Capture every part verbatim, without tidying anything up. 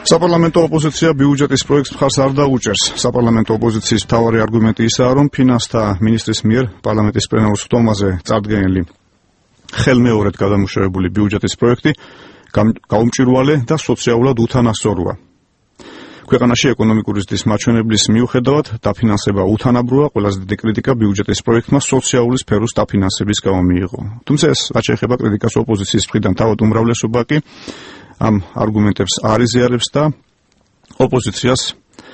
საპარლამენტო ოპოზიცია ბიუჯეტის პროექტს მხარს არ დაუჭერს. საპარლამენტო ოპოზიციის მთავარი არგუმენტი ისაა, რომ ფინანსთა მინისტრის მიერ პარლამენტის პლენარულ სხდომაზე წარდგენილი ხელმეორედ გადამუშავებული ბიუჯეტის პროექტი გაუმჭვირვალე და სოციალურად უთანასწოროა. ქვეყანაში ეკონომიკური ზრდის მაჩვენებლის მიუხედავად დაფინანსება უთანაბროა, ყველაზე დიდი კრიტიკა ბიუჯეტის პროექტმა სოციალური სფეროს დაფინანსების გამო მიიღო. თუმცა ეს რაც შეეხება კრიტიკას ოპოზიციის მხრიდან თავად უმრავლესობა კი ამ არგუმენტებს არ იზიარებს და ოპოზიციას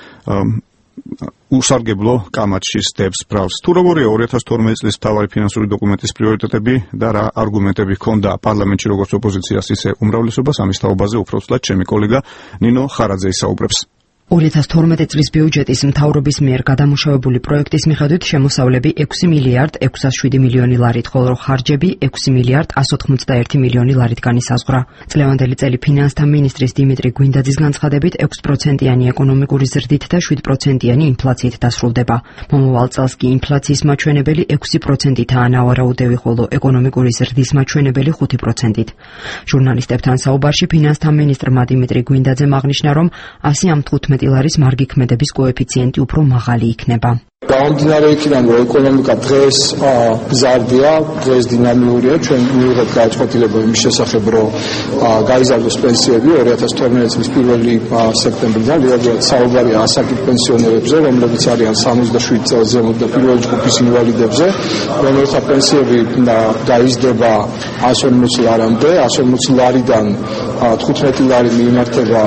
უსარგებლო კამათში სდებს ბრალს. თუ როგორია ორი ათას თორმეტი წლის მთავარი ფინანსური დოკუმენტის პრიორიტეტები და რა არგუმენტები ჰქონდა პარლამენტში როგორც ოპოზიციას, ისე უმრავლესობას, ამის თაობაზე უფრო ცუდად ჩემი კოლეგა ნინო ხარაძე ისაუბრებს. ორი ათას თორმეტი წლის ბიუჯეტის მთავრობის მიერ გადამუშავებული პროექტის მიხედვით შემოსავლები ექვსი მილიარდ ექვსას შვიდი მილიონი ლარით, ხოლო ხარჯები ექვსი მილიარდ ასს ოცდაერთი მილიონი ლარით განისაზღვრა. წლევანდელი წელი ფინანსთა მინისტრის დიმიტრი გვინდაძის განცხადებით ექვს პროცენტიანი ეკონომიკური ზრდით და შვიდ პროცენტიანი ინფლაციით დასრულდება. მომავალ წელს კი ინფლაციის მაჩვენებელი ექვსი პროცენტითაა ნავარაუდევი, ხოლო ეკონომიკური ზრდის მაჩვენებელი ხუთი პროცენტით. ჟურნალისტებთან საუბარში ფინანსთა მინისტრმა დიმიტრი გვინდაძემ აღნიშნა, რომ ასი ამ თხუთმეტი ლარის მარგი ქმედების კოეფიციენტი უფრო მაღალი იქნება. გამომდინარე იქიდან, რომ ეკონომიკა დღეს მზარდია, დღეს დინამიურია, ჩვენ მივიღეთ გადაწყვეტილება იმის შესახებ, რომ გაიზარდოს პენსიები ორი ათას თორმეტი წლის პირველი სექტემბრიდან, რეალურად საუბარია ასაკით პენსიონერებზე, რომლებიც არიან სამოცდაშვიდ წელს ზემოთ და პირველი ჯგუფის ინვალიდებზე, რომელთა პენსიები გაიზრდება ასს ორმოცი ლარამდე, ასს ორმოცი ლარიდან თხუთმეტი ლარი მიიმართება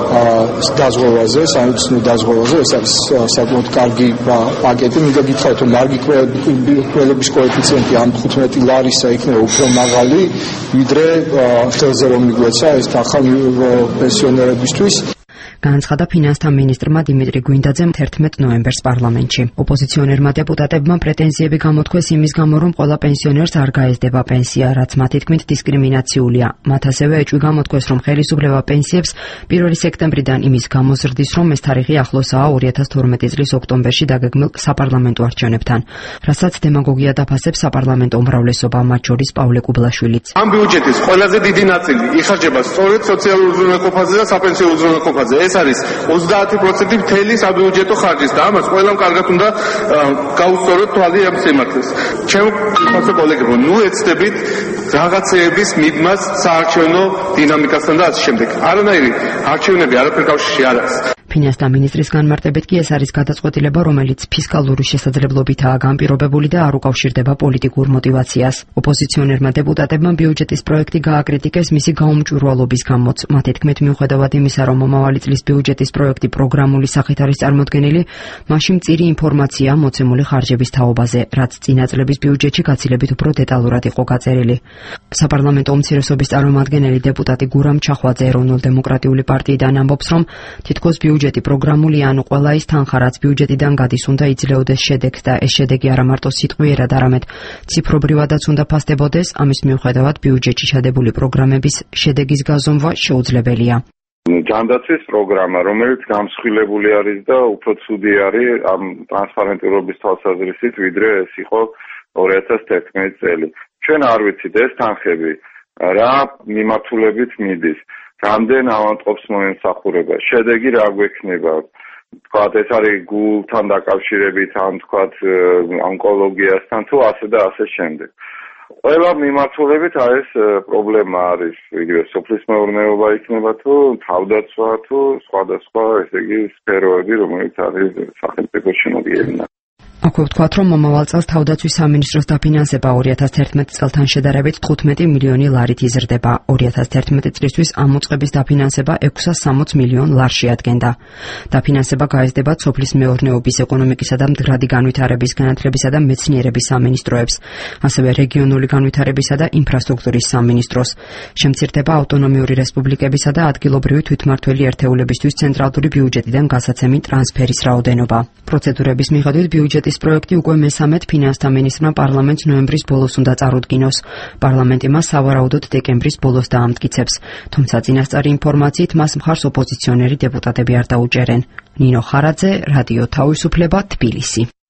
დაზღვევაზე, სამეცნიერო დაზღვევაზე, ეს არის საკმაოდ კარგი პაკეტი. მინდა გითხრათ, რომ მარგი კველების კოეფიციენტი ამ თხუთმეტი ლარისა იქნება უფრო მაღალი, ვიდრე ხელზე რომ მიგვეცა ეს ახალ პენსიონერებისთვის. განაცხადა ფინანსთა მინისტრმა დიმიტრი გვინდაძემ თერთმეტ ნოემბერს პარლამენტში. ოპოზიციონერმა დეპუტატებმა პრეტენზიები გამოთქვეს იმის გამო, რომ ყველა პენსიონერს არ გაეზდება პენსია, რაც მათი თქმით დისკრიმინაციულია. მათ ასევე ეჭვი გამოთქვეს, რომ ხელისუფლება პენსიებს პირველი სექტემბრიდან იმის გამოზრდის, რომ ეს თარიღი ახლოსაა ორი ათას თორმეტი წლის ოქტომბერში დაგეგმილ საპარლამენტო არჩევნებთან, რასაც დემაგოგია დაფასებს საპარლამენტო უმრავლესობა, მათ შორის პავლე კუბლაშვილიც. ამ ბიუჯეტის ყველაზე დიდი ნაწილი იხარჯება სწორედ სოციალურ უზრუნველყოფაზე და საპენსიო უზრუნველყოფაზე. ეს არის ოცდაათი პროცენტი მთელი საბიუჯეტო ხარჯის და ამას ყველამ კარგად უნდა გაუსწოროთ თვალი ამ სიმართლეს. ჩემ ფასო კოლეგებო, ნუ ეცდებით რაღაცეების მიდმას საარჩევნო დინამიკასთან და ასე შემდეგ. არანაირი არჩევნები არაფერ კავშირში არ არის. ფინანსთა მინისტრის განმარტებით კი ეს არის გადაწყვეტილება, რომელიც ფისკალური შესაძლებლობითაა განპირობებული და არ უკავშირდება პოლიტიკურ мотивაციას. ოპოზიციონერმა დეპუტატებმა ბიუჯეტის პროექტი გააკრიტიკეს მისი გაუმჭვირვალობის გამოც. მათი თქმით, მიუხედავად იმისა, რომ მომავალი წლის ბიუჯეტის პროექტი პროგრამული სახით არის წარმოდგენილი, მასში მწირი ინფორმაციაა მოცემული ხარჯების თაობაზე, რაც წინა წლების ბიუჯეტში გაცილებით უფრო დეტალურად იყო გაწერილი. საპარლამენტო უმცირესობის წარმომადგენელი დეპუტატი გურამ ჩახვაძე ეროვნულ-დემოკრატიული პარტიიდან ამბობს, რომ თითქოს ბიუჯეტი პროგრამული, ანუ ყველა ის თანხა, რაც ბიუჯეტიდან გადის, უნდა იძლეოდეს შედეგს და ეს შედეგი არა მარტო სიტყვიერად, არამედ ციფრობრივადაც უნდა ფასდებოდეს. ამის მიუხედავად ბიუჯეტში ჩადებული პროგრამების შედეგის გაზომვა შეუძლებელია. ჯანდაცვის პროგრამა, რომელიც გამსხვილებული არის და უფრო ცუდი არის ამ ტრანსპარენტურობის თვალსაზრისით, ვიდრე ეს იყო ორი ათას თერთმეტი წელი. ჩვენ არ ვიცით ეს თანხები რა მიმართულებით მიდის, რამდენ ავადმყოფს მოემსახურება, შედეგი რა გვექნება, თქვათ ეს არის გულთან დაკავშირებით, ან თქვათ ონკოლოგიასთან თუ ასე და ასე შემდეგ. ყველა მიმართულებით ეს პრობლემა არის, იგივე სოფლის მეურნეობა იქნება თუ თავდაცვა თუ სხვადასხვა, ესე იგი სფეროები, რომელიც არის სახელმწიფოს შემოგიევინა. აქვე ვთქვათ, რომ მომავალ წელს თავდაცვის სამინისტროს დაფინანსება ორი ათას თერთმეტი წელთან შედარებით თხუთმეტი მილიონი ლარით იზრდება. ორი ათას თერთმეტი წლისთვის ამ მოწყების დაფინანსება ექვსას სამოც მილიონ ლარში ადგენდა. დაფინანსება გაიზრდება სოფლის მეურნეობის, ეკონომიკისა და მდგრადი განვითარების, განათლებისა და მეცნიერების სამინისტროებს, ასევე რეგიონული განვითარებისა და ინფრასტრუქტურის სამინისტროს. შემცირდება ავტონომიური რესპუბლიკებისა და ადგილობრივი თვითმმართველი ერთეულებისთვის ცენტრალური ბიუჯეტიდან გასაცემი ტრანსფერის რაოდენობა. პროცედურების მიხედვით ბიუჯეტის პროექტი უკვე მესამედ ფინანსთა მინისტრმა პარლამენტს ნოემბრის ბოლოს უნდა წარუდგინოს. პარლამენტი მას სავარაუდოდ დეკემბრის ბოლოს დაამტკიცებს. თუმცა წინასწარი ინფორმაციით მას მხარს ოპოზიციონერი დეპუტატები არ დაუჭერენ. ნინო ხარაძე, რადიო თავისუფლება, თბილისი.